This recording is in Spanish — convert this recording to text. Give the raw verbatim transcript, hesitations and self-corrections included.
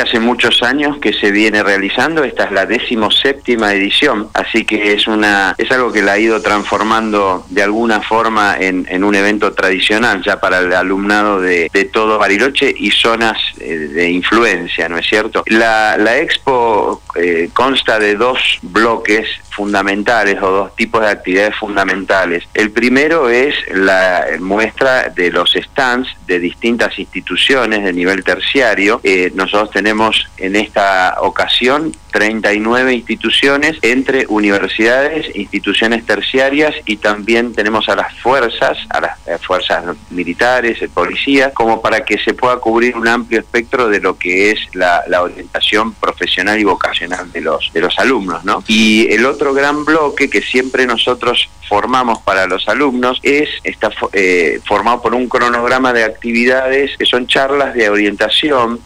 hace muchos años que se viene realizando. Esta es la decimoséptima edición, así que es una es algo que la ha ido transformando de alguna forma en, en un evento tradicional ya para el alumnado de, de todo Bariloche y zonas eh, de influencia, ¿no es cierto? La, la expo eh, consta de dos bloques fundamentales o dos tipos de actividades fundamentales. El primero es la muestra de los stands de distintas instituciones de nivel terciario. Eh, nosotros tenemos en esta ocasión treinta y nueve instituciones entre universidades, instituciones terciarias y también tenemos a las fuerzas, a las eh, fuerzas militares, el policía, como para que se pueda cubrir un amplio espectro de lo que es la, la orientación profesional y vocacional de los, de los alumnos, ¿no? Y el otro gran bloque que siempre nosotros formamos para los alumnos es está eh, formado por un cronograma de actividades que son charlas de orientación